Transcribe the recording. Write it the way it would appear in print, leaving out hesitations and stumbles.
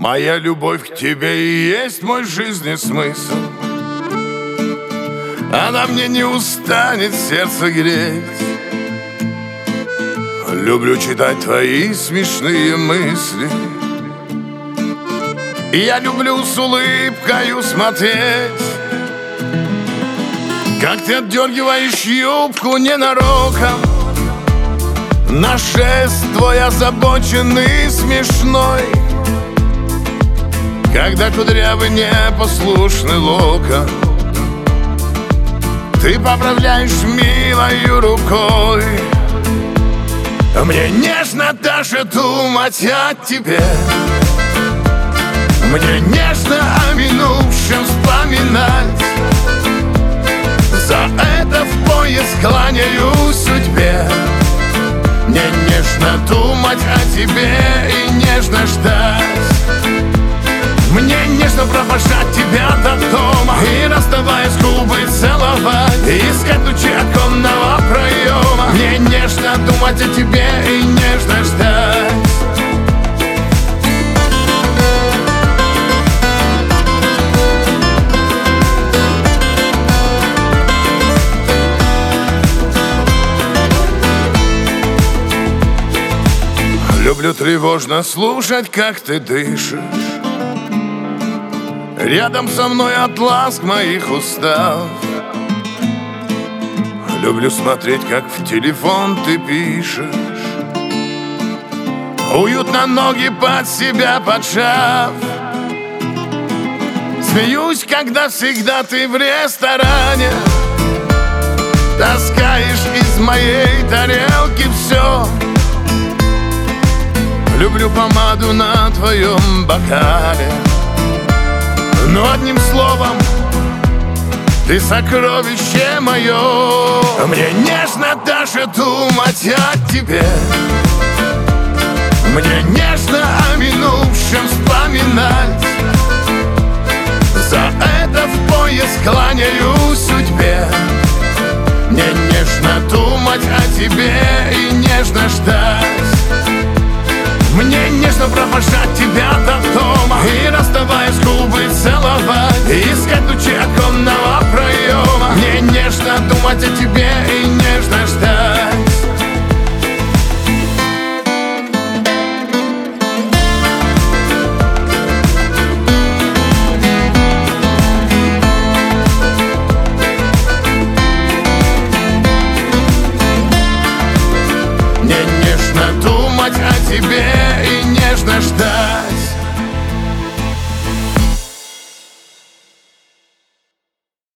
Моя любовь к тебе и есть мой жизненный смысл. Она мне не устанет сердце греть. Люблю читать твои смешные мысли. И я люблю с улыбкою смотреть, как ты отдергиваешь юбку ненароком. На жест твой озабоченный, смешной, когда кудрявый непослушный локон ты поправляешь милою рукой. Мне нежно даже думать о тебе, мне нежно о минувшем вспоминать. За это в пояс кланяюсь судьбе. Мне нежно думать о тебе и нежно ждать. Мне нежно провожать тебя до дома и, расставаясь, губы целовать, искать лучи оконного проема. Мне нежно думать о тебе и нежно ждать. Люблю тревожно слушать, как ты дышишь рядом со мной от ласк моих устав. Люблю смотреть, как в телефон ты пишешь, уютно ноги под себя поджав. Смеюсь, когда всегда ты в ресторане таскаешь из моей тарелки все. Люблю помаду на твоем бокале, но одним словом ты сокровище мое. Мне нежно даже думать о тебе, мне нежно о минувшем вспоминать. За это в пояс кланяюсь судьбе. Мне нежно думать о тебе и нежно ждать. Мне нежно провожать тебя